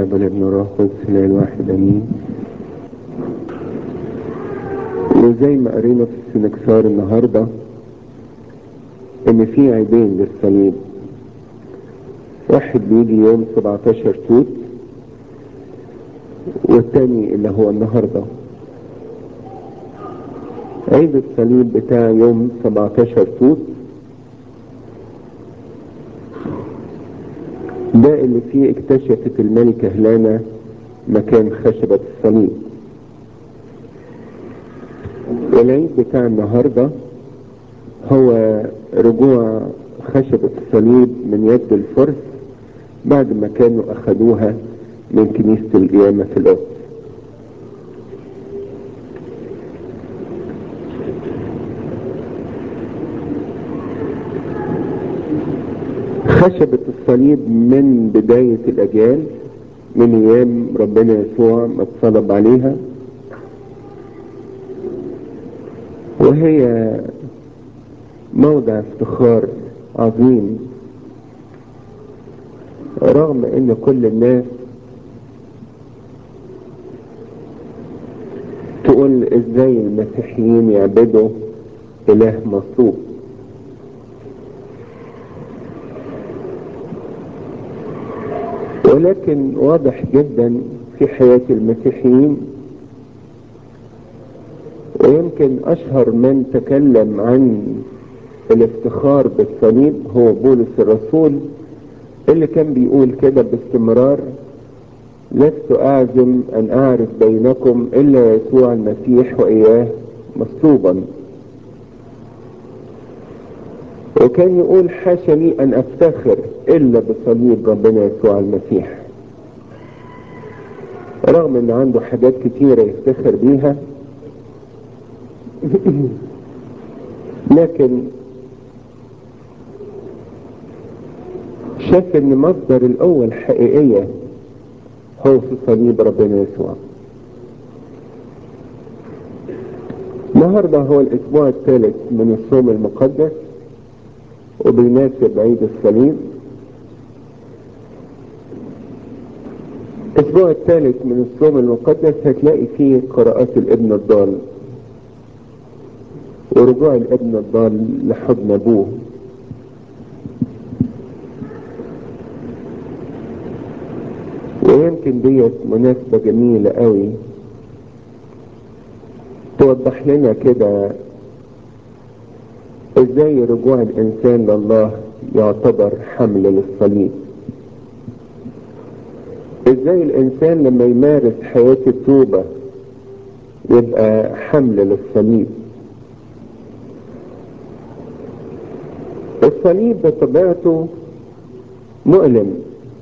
الاب والابن والروح القدس الاله الواحد امين. وزي ما قرينا في السنكسار النهارده ان في عيدين للصليب، واحد بيجي يوم 17 توت والتاني اللي هو النهارده. عيد الصليب بتاع يوم 17 توت ده اللي فيه اكتشفت الملكة هيلانا مكان خشبة الصليب. والعيد بتاع النهارده هو رجوع خشبة الصليب من يد الفرس بعد ما كانوا اخدوها من كنيسة القيامة في القدس. خشبة الصليب من بداية الأجيال، من أيام ربنا يسوع ما اتصلب عليها، وهي موضع افتخار عظيم، رغم ان كل الناس تقول ازاي المسيحيين يعبدوا اله مصلوب. ولكن واضح جدا في حياة المسيحيين، ويمكن اشهر من تكلم عن الافتخار بالصليب هو بولس الرسول، اللي كان بيقول كده باستمرار: لست اعزم ان اعرف بينكم الا يسوع المسيح واياه مصلوبا. وكان يقول: حاشا لي ان افتخر الا بصليب ربنا يسوع المسيح، رغم ان عنده حاجات كتيرة يفتخر بيها. لكن شاف ان مصدر القوة الحقيقية هو في صليب ربنا يسوع. النهارده هو الاسبوع الثالث من الصوم المقدس، وبيناسب عيد الصليب. الاسبوع الثالث من الصوم المقدس هتلاقي فيه قراءات الابن الضال ورجوع الابن الضال لحضن ابوه. ويمكن ديت مناسبة جميلة قوي توضح لنا كده ازاي رجوع الانسان لله يعتبر حمل للصليب، ازاي الانسان لما يمارس حياة التوبة يبقى حمل للصليب. الصليب بطبيعته مؤلم،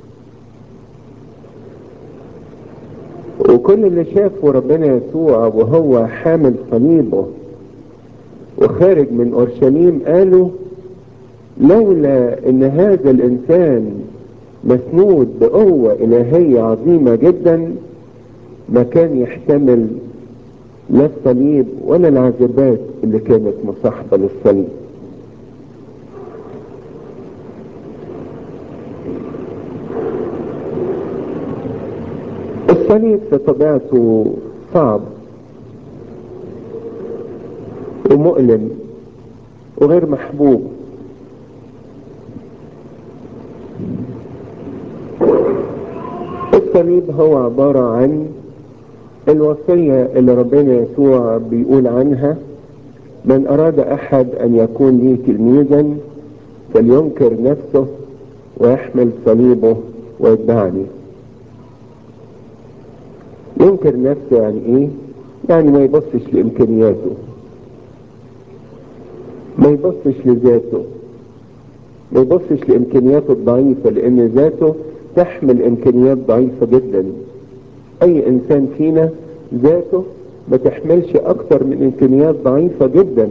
وكل اللي شافه ربنا يسوع وهو حامل صليبه وخارج من اورشليم قالوا: لولا ان هذا الانسان مسنود بقوة الهية عظيمة جدا ما كان يحتمل لا الصليب ولا العذابات اللي كانت مصاحبة للصليب. الصليب بطبيعته صعب ومؤلم وغير محبوب. الصليب هو عبارة عن الوصية اللي ربنا يسوع بيقول عنها: من أراد أحد أن يكون لي تلميذا فلينكر نفسه ويحمل صليبه ويتبعني. ينكر نفسه يعني إيه؟ يعني ما يبصش لإمكانياته، ما يبصش لذاته، ما يبصش لإمكانياته الضعيفة، لأن ذاته تحمل إمكانيات ضعيفة جدا. أي إنسان فينا ذاته ما تحملش أكتر من إمكانيات ضعيفة جدا.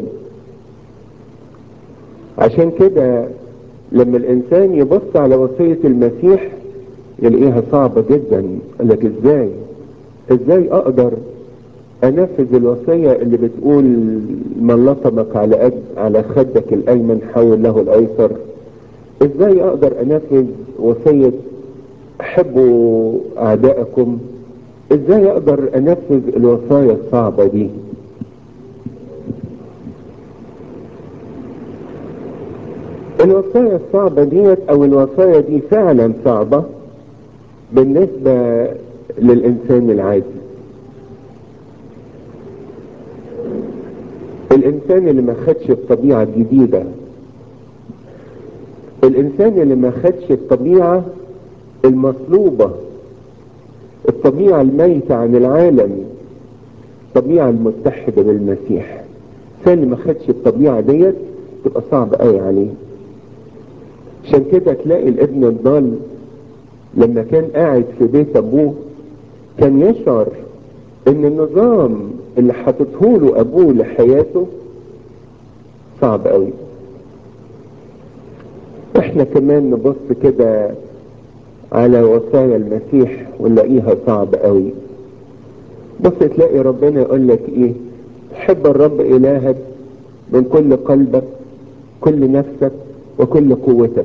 عشان كده لما الإنسان يبص على وصية المسيح يلاقيها صعبة جدا. قال لك: إزاي أقدر أنفذ الوصية اللي بتقول من لطمك على خدك الأيمن حول له الأيسر؟ إزاي أقدر أنفذ وصية احبوا اعدائكم، ازاي اقدر انفذ الوصايا الصعبة دي؟ الوصايا الصعبة ديت او الوصايا دي فعلا صعبة بالنسبة للانسان العادي. الانسان اللي ما خدش الطبيعة الجديدة، الانسان اللي ما خدش الطبيعة المطلوبة، الطبيعة الميتة عن العالم، الطبيعة المتحدة بالمسيح. الانسان اللي ما خدش الطبيعة ديت تبقى صعب قوي عليه. عشان كده تلاقي الابن الضال لما كان قاعد في بيت ابوه كان يشعر ان النظام اللي حاطته له ابوه لحياته صعب قوي. احنا كمان نبص كده على وصايا المسيح ونلاقيها صعب قوي. بص تلاقي ربنا يقول لك ايه؟ حب الرب الهك من كل قلبك، كل نفسك، وكل قوتك.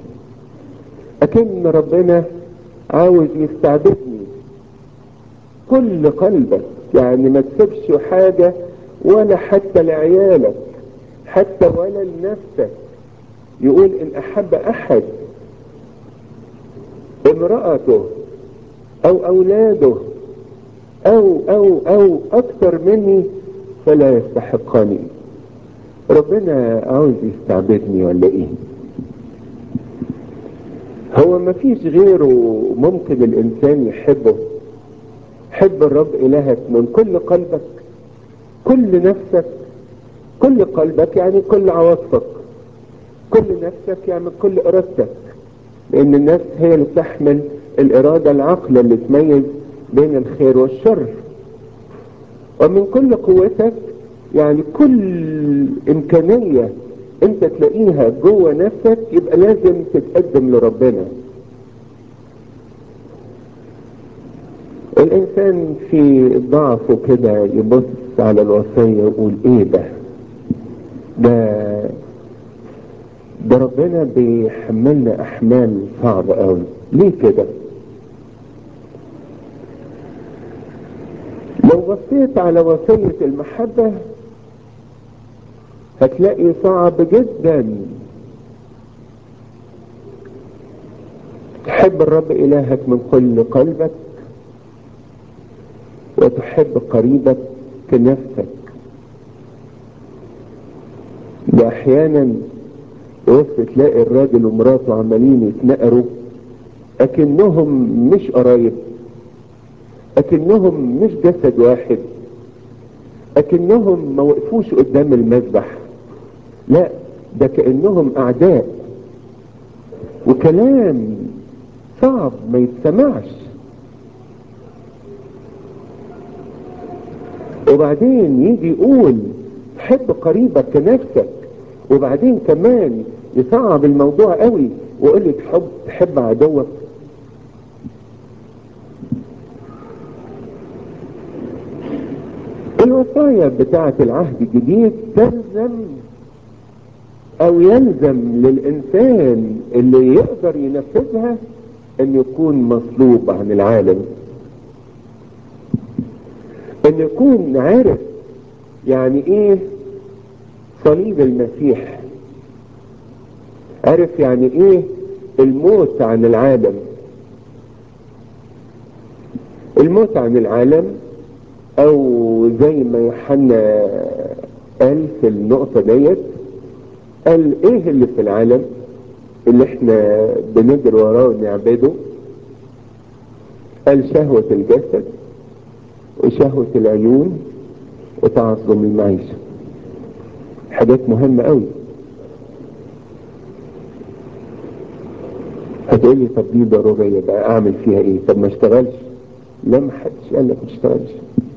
اكن ربنا عاوز يستعبدني كل قلبك، يعني ما تسيبش حاجة ولا حتى لعيالك حتى ولا لنفسك. يقول ان احب احد امرأته او اولاده او اكتر مني فلا يستحقني. ربنا عاوز يستعبدني ولا ايه؟ هو ما فيش غيره ممكن الانسان يحبه. حب الرب الهك من كل قلبك، كل نفسك. كل قلبك يعني كل عواطفك، كل نفسك يعني كل ارادتك، لان النفس هي اللي تحمل الارادة العقل اللي تميز بين الخير والشر. ومن كل قوتك يعني كل امكانية انت تلاقيها جوه نفسك يبقى لازم تتقدم لربنا. الانسان في ضعفه كده يبص على الوصية يقول ايه ده ربنا بيحملنا احمال صعبة قوي، ليه كده؟ لو بصيت على وصية المحبة هتلاقي صعب جدا. تحب الرب الهك من كل قلبك وتحب قريبك كنفسك. ده احيانا وسط تلاقي الراجل ومراته عمالين يتنقروا اكنهم مش قرايب، اكنهم مش جسد واحد، اكنهم ما وقفوش قدام المذبح، لا ده كأنهم اعداء، وكلام صعب ما يتسمعش. وبعدين يجي يقول حب قريبك كنفسك، وبعدين كمان يصعب الموضوع قوي ويقول لي تحب عدوك. الوصايا بتاعة العهد الجديد تلزم او يلزم للانسان اللي يقدر ينفذها ان يكون مصلوب عن العالم، ان يكون عارف يعني ايه صليب المسيح، عارف يعني ايه الموت عن العالم. الموت عن العالم او زي ما يوحنا قال في النقطة ديت، قال ايه اللي في العالم اللي احنا بنجري وراه ونعبده؟ قال شهوة الجسد وشهوة العيون وتعظم المعيشة. حاجات مهمة قوي. هتقولي طب دي ضرورية بقى اعمل فيها ايه؟ طب ما اشتغلش؟ لا ما حدش قال لك ما اشتغلش.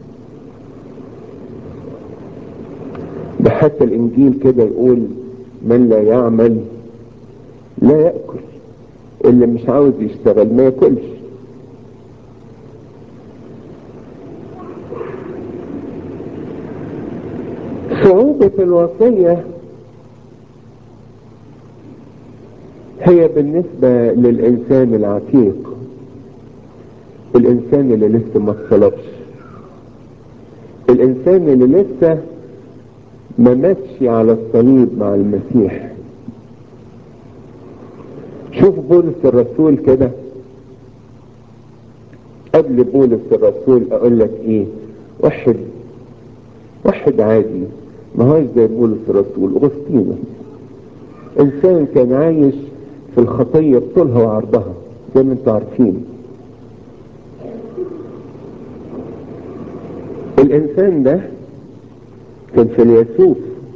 ده حتى الانجيل كده يقول من لا يعمل لا يأكل. اللي مش عاوز يشتغل ما يأكلش. صعوبة الوصية هي بالنسبة للإنسان العتيق الانسان اللي لسه ما اتصلبش، الانسان اللي لسه ما ماتش على الصليب مع المسيح. شوف بولس الرسول كده، قبل بولس الرسول اقول لك ايه، واحد عادي، ما هوش زي بولس الرسول، اغسطينوس، انسان كان عايش في الخطية بطولها وعرضها زي ما انتوا عارفين. الانسان ده كان فيلسوف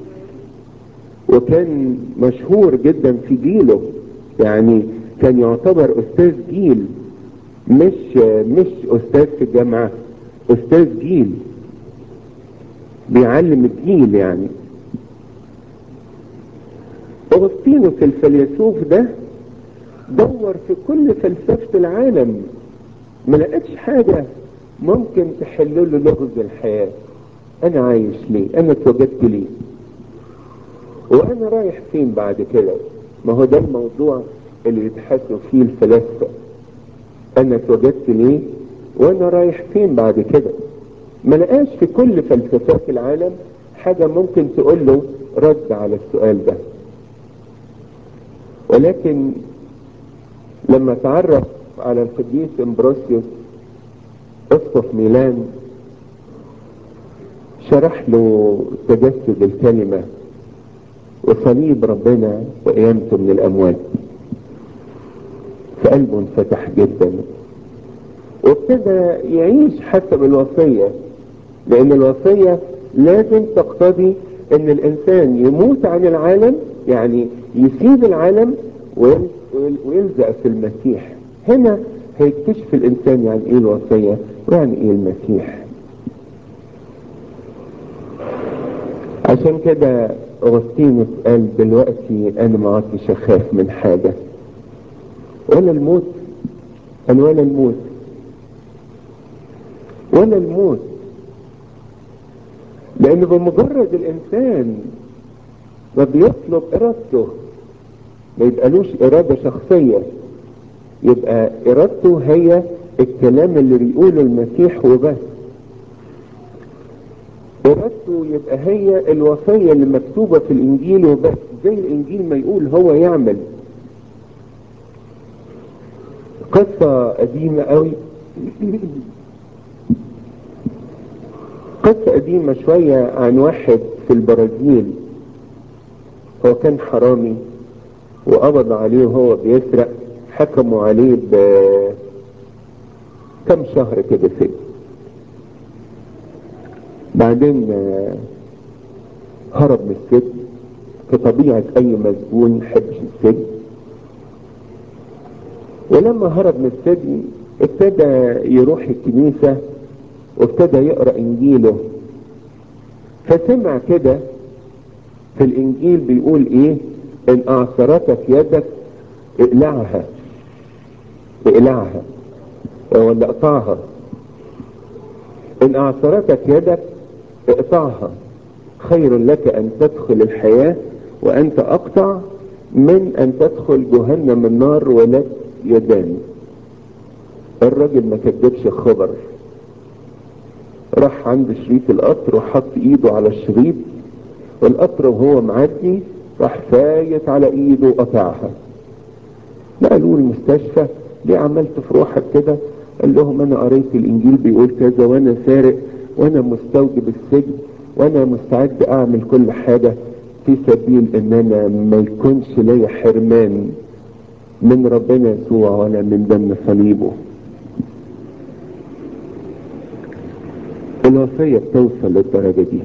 وكان مشهور جدا في جيله، يعني كان يعتبر استاذ جيل، مش استاذ في الجامعة، استاذ جيل بيعلم الجيل يعني. اغسطينوس الفيلسوف ده دور في كل فلسفة العالم، ما لقتش حاجة ممكن تحل له لغز الحياة. انا عايش ليه؟ انا اتوجدت ليه؟ وانا رايح فين بعد كده؟ ما هو ده الموضوع اللي يتحسوا فيه الفلاسفة. انا اتوجدت ليه وانا رايح فين بعد كده؟ ما لقاش في كل فلسفات العالم حاجة ممكن تقول له رد على السؤال ده. ولكن لما تعرف على القديس امبروسيوس اسقف ميلان، شرح له تجسد الكلمة وصليب ربنا وقيامته من الاموات، فقلبه انفتح جدا وابتدى يعيش حسب الوصية، لان الوصية لازم تقتضي ان الانسان يموت عن العالم، يعني يسيب العالم ويلزق في المسيح. هنا هيكتشف الانسان يعني ايه الوصية ويعني ايه المسيح. عشان كده اغسطينوس قال دلوقتي انا ما عدتش اخاف من حاجة ولا الموت، قال ولا الموت ولا الموت، لان بمجرد الانسان ما بيطلب ارادته ما يبقالوش ارادة شخصية، يبقى ارادته هي الكلام اللي بيقوله المسيح وبس، ارادته يبقى هي الوصية اللي مكتوبة في الانجيل وبس، زي الانجيل ما يقول هو يعمل. قصة قديمة قوي قصة قديمة شوية عن واحد في البرازيل، هو كان حرامي وقبض عليه وهو بيسرق، حكموا عليه كم شهر كده سجن. بعدين هرب من السجن كطبيعة اي مسجون يحبش السجن، ولما هرب من السجن ابتدى يروح الكنيسة وابتدى يقرأ انجيله، فسمع كده في الانجيل بيقول ايه، ان اعصرتك يدك اقلعها ولا اقطعها، ان اعصرتك يدك اقطعها، خير لك ان تدخل الحياة وانت اقطع من ان تدخل جهنم النار ولك يدان. الراجل ما كدبش خبر، راح عند شريط القطر وحط ايده على الشريط، والقطر وهو معدي راح فايت على ايده وقطعها. نقلوه المستشفى، ليه عملت في روحك كده؟ قال لهم انا قريت الانجيل بيقول كذا وانا سارق وانا مستوجب السجن وانا مستعد اعمل كل حاجة في سبيل ان انا ما يكونش ليا حرمان من ربنا يسوع ولا من دم صليبه. الوصية بتوصل للدرجة دي،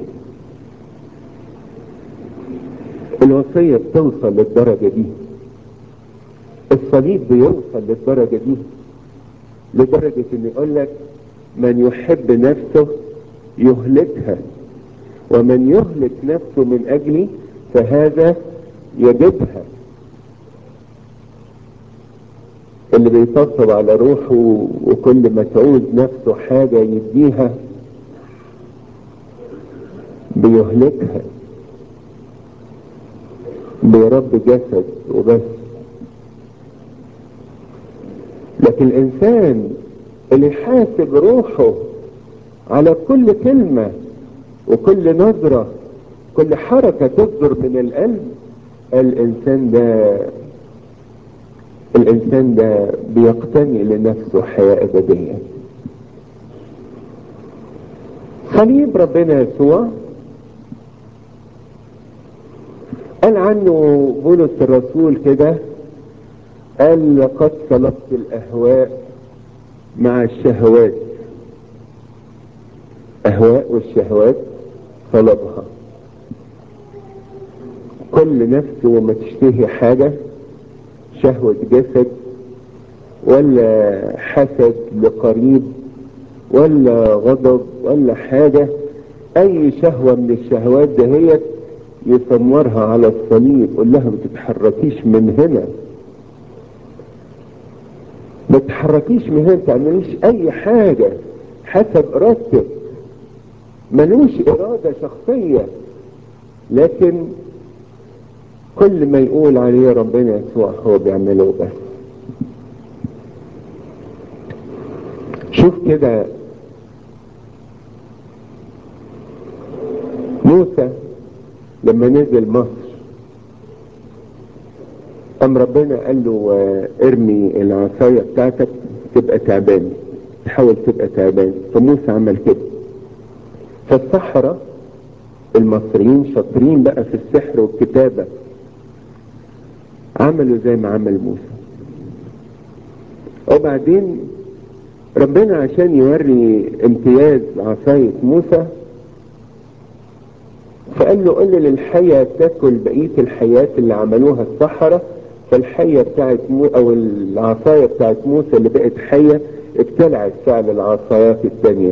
الوصية بتوصل للدرجة دي، الصليب بيوصل للدرجة دي، لدرجة ان يقول لك من يحب نفسه يهلكها ومن يهلك نفسه من اجلي فهذا يجدها. اللي بيطبطب على روحه وكل ما تعوز نفسه حاجة يديها بيهلكها، بيرب جسد وبس. لكن الانسان اللي يحاسب روحه على كل كلمة وكل نظرة، كل حركة تصدر من القلب، الانسان ده بيقتني لنفسه حياة ابدية. صليب ربنا يسوع قال عنه بولس الرسول كده، قال لقد صلبت الاهواء مع الشهوات. اهواء والشهوات صلبها. كل نفس وما تشتهي حاجة، شهوة جسد ولا حسد لقريب ولا غضب ولا حاجة، اي شهوة من الشهوات دهيت يسمرها على الصليب، قول لها ما تتحركيش من هنا، ما تتحركيش من هنا، ما تعمليش اي حاجة حسب ارادتك. ملوش ارادة شخصية، لكن كل ما يقول عليه ربنا يسوع هو بيعمله بس. شوف كده موسى لما نزل مصر، قام ربنا قال له ارمي العصاية بتاعتك تبقى تعبان، تحاول تبقى تعبان. فموسى عمل كده. فالسحرة المصريين شاطرين بقى في السحر والكتابة، عملوا زي ما عمل موسى. وبعدين ربنا عشان يوري امتياز عصاية موسى فقال له قل للحية تاكل بقية الحيات اللي عملوها السحرة. فالحية بتاعت او العصاية بتاعت موسى اللي بقت حية ابتلعت فعل العصايات التانية.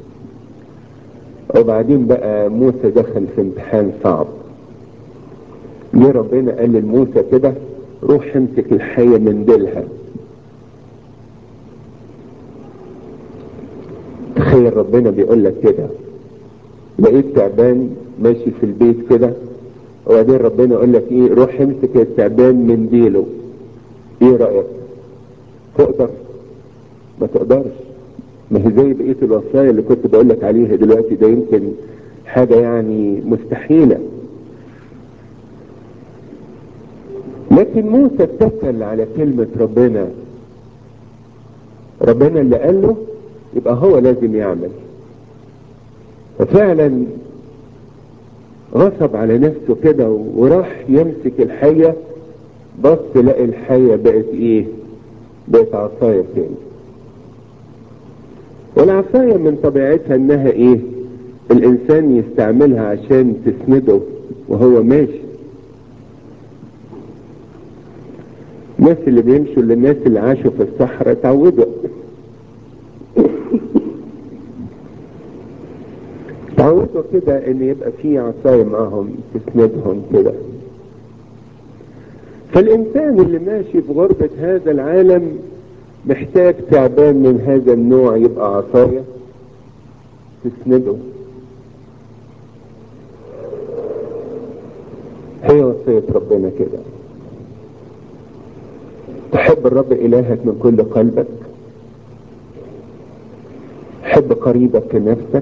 وبعدين بقى موسى دخل في امتحان صعب. ليه ربنا قال لموسى كده روح امسك الحية من ديلها؟ تخيل ربنا بيقول لك كده، بقيت تعبان ماشي في البيت كده، وبعدين ربنا يقول لك ايه؟ روح امسك التعبان من ديله. ايه رأيك؟ تقدر؟ ما تقدرش. ما هي زي بقية الوصايا اللي كنت بقول لك عليها دلوقتي، ده يمكن حاجة يعني مستحيلة. لكن موسى اتكل على كلمة ربنا، ربنا اللي قال له يبقى هو لازم يعمل. ففعلا غصب على نفسه كده وراح يمسك الحية، بص لقى الحية بقت ايه؟ بقت عصاية تاني. والعصاية من طبيعتها انها ايه؟ الانسان يستعملها عشان تسنده وهو ماشي. الناس اللي بيمشوا، للناس اللي عاشوا في الصحراء تعودوا كده ان يبقى في عصاية معهم تسندهم كده. فالانسان اللي ماشي في غربة هذا العالم محتاج تعبان من هذا النوع يبقى عصاية تسنده. هي وصية ربنا كده. تحب الرب إلهك من كل قلبك، تحب قريبك كنفسك،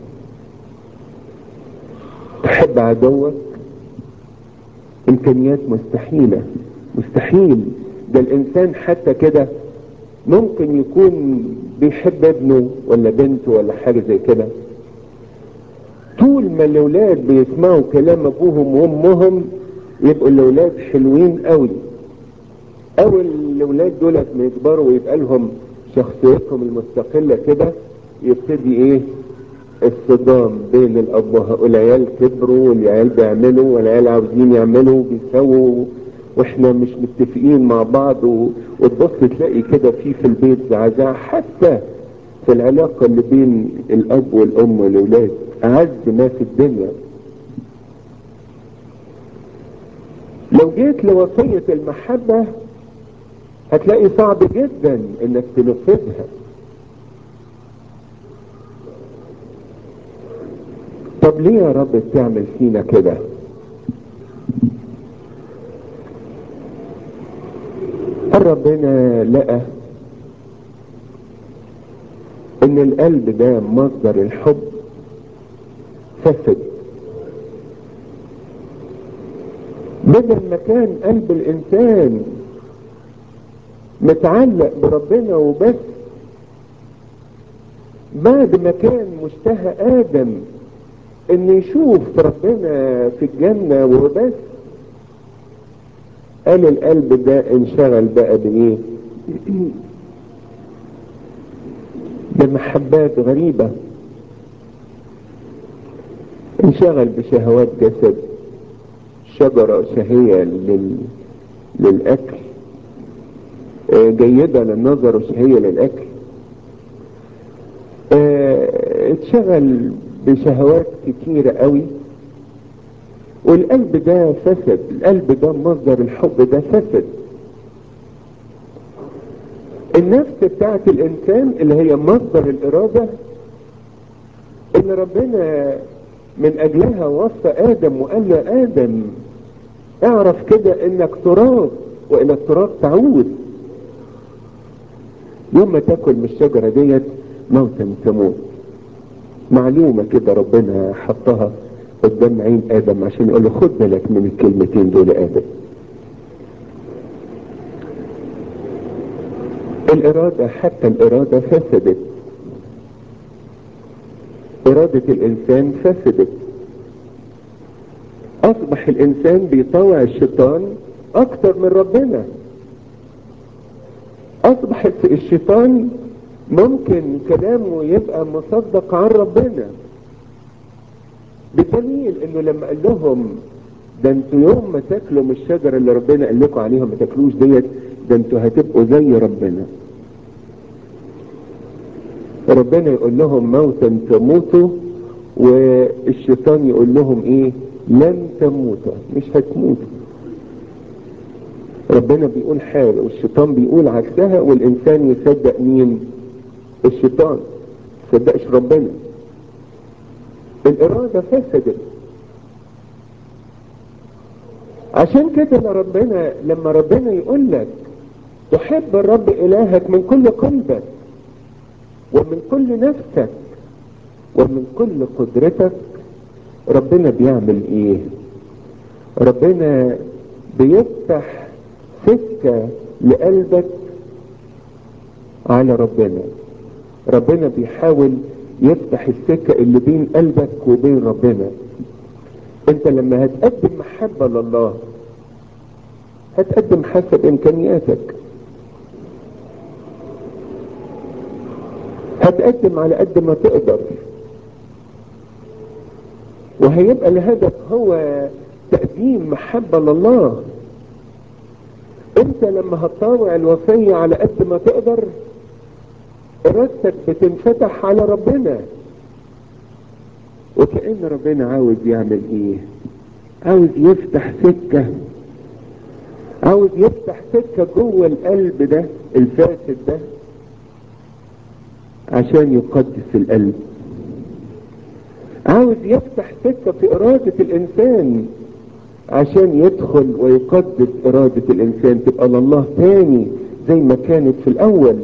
تحب عدوك. إمكانيات مستحيلة، مستحيل. ده الإنسان حتى كده ممكن يكون بيحب ابنه ولا بنته ولا حاجة زي كده، طول ما الأولاد بيسمعوا كلام أبوهم وأمهم يبقوا الأولاد حلوين قوي. أو الأولاد دولت ما يكبروا ويبقى لهم شخصيتهم المستقلة كده، يبتدي إيه؟ الصدام بين الأب والعيال. كبروا والعيال بيعملوا والعيال عاوزين يعملوا وبيسووا واحنا مش متفقين مع بعض، وتبص تلاقي كده في البيت زعزعة، حتى في العلاقة اللي بين الأب والأم والأولاد أعز ما في الدنيا. لو جيت لوصية المحبة هتلاقي صعب جدا انك تنفذها. طب ليه يا رب بتعمل فينا كده؟ ربنا لقى ان القلب ده مصدر الحب فسد. بدل ما كان قلب الانسان متعلق بربنا وبس، بعد ما كان مشتهى ادم ان يشوف ربنا في الجنة وبس، قال القلب ده انشغل بقى بايه؟ بمحبات غريبة، انشغل بشهوات جسد، شجرة شهية للأكل، جيدة للنظر وشهية للأكل، اتشغل بشهوات كتيرة قوي، والقلب ده فسد. القلب ده مصدر الحب ده فسد. النفس بتاعت الإنسان اللي هي مصدر الإرادة اللي ربنا من أجلها وصى آدم وقال له آدم اعرف كده انك تراب والى التراب تعود، يوم ما تاكل من الشجرة ديت موتا تموت. معلومة كده ربنا حطها قدام عين آدم عشان يقول له خد بالك من الكلمتين دول آدم. الإرادة، حتى الإرادة فسدت، إرادة الإنسان فسدت. أصبح الإنسان بيطاوع الشيطان أكتر من ربنا. أصبح الشيطان ممكن كلامه يبقى مصدق عن ربنا، بدليل انه لما قال لهم ده انتوا يوم ما تاكلوا من الشجره اللي ربنا قال لكم عليها ما تاكلوش ديت، ده انتوا هتبقوا زي ربنا. ربنا يقول لهم موتا تموتوا، والشيطان يقول لهم ايه؟ لن تموتوا، مش هتموتوا. ربنا بيقول حاجه والشيطان بيقول عكسها، والانسان يصدق مين؟ الشيطان، ما يصدقش ربنا. الإرادة فسدت. عشان كده لما ربنا يقول لك تحب الرب إلهك من كل قلبك ومن كل نفسك ومن كل قدرتك، ربنا بيعمل ايه؟ ربنا بيفتح سكة لقلبك على ربنا. ربنا بيحاول يفتح السكة اللي بين قلبك وبين ربنا. انت لما هتقدم محبة لله هتقدم حسب امكانياتك، هتقدم على قد ما تقدر، وهيبقى الهدف هو تقديم محبة لله. انت لما هتطاوع الوصية على قد ما تقدر، ارادتك بتنفتح على ربنا، وكأن ربنا عاوز يعمل ايه؟ عاوز يفتح سكة، عاوز يفتح سكة جوه القلب ده الفاسد ده عشان يقدس القلب. عاوز يفتح سكة في إرادة الإنسان عشان يدخل ويقدس إرادة الإنسان، تبقى لله تاني زي ما كانت في الأول.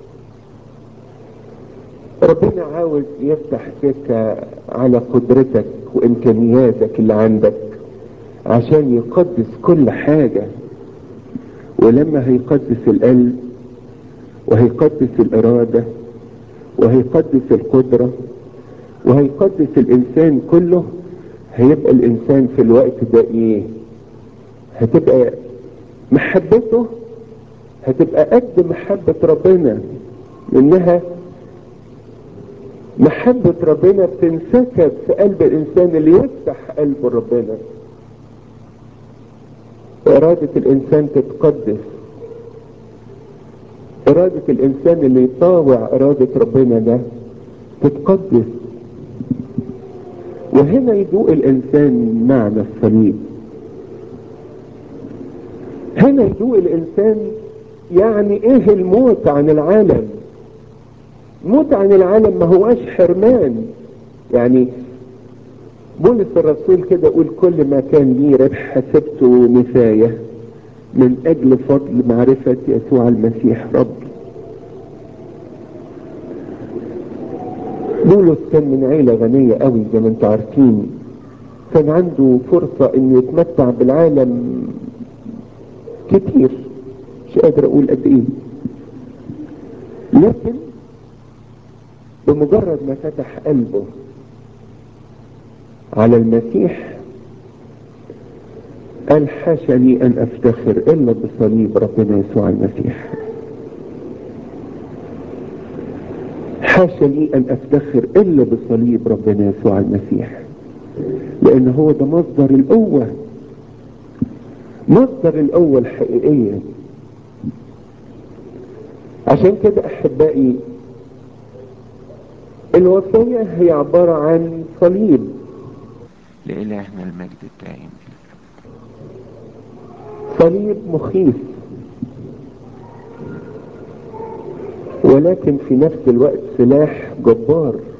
ربنا عاوز يفتح سكة على قدرتك وإمكانياتك اللي عندك عشان يقدس كل حاجة. ولما هيقدس القلب وهيقدس الإرادة وهيقدس القدرة وهيقدس الإنسان كله، هيبقى الإنسان في الوقت ده إيه؟ هتبقى محبته هتبقى قد محبة ربنا، لأنها محبة ربنا بتنسكب في قلب الإنسان اللي يفتح قلب ربنا. إرادة الإنسان تتقدس، إرادة الإنسان اللي يطاوع إرادة ربنا ده تتقدس. وهنا يدوق الإنسان معنى الصليب. هنا يدوق الإنسان يعني إيه الموت عن العالم. موت عن العالم ما هواش حرمان. يعني بولس الرسول كده يقول كل ما كان لي ربح حسبته نفاية من أجل فضل معرفة يسوع المسيح ربي. بولس كان من عيلة غنية قوي زي ما انتم عارفين، كان عنده فرصة انه يتمتع بالعالم كتير، مش قادر اقول قد ايه، لكن بمجرد ما فتح قلبه على المسيح قال حاشا لي ان افتخر الا بصليب ربنا يسوع المسيح. حاشا لي ان افتخر الا بصليب ربنا يسوع المسيح، لان هو ده مصدر القوة، مصدر القوة الحقيقية. عشان كده احبائي الوصية هي عبارة عن صليب. لإلهنا المجد الدائم، صليب مخيف ولكن في نفس الوقت سلاح جبار.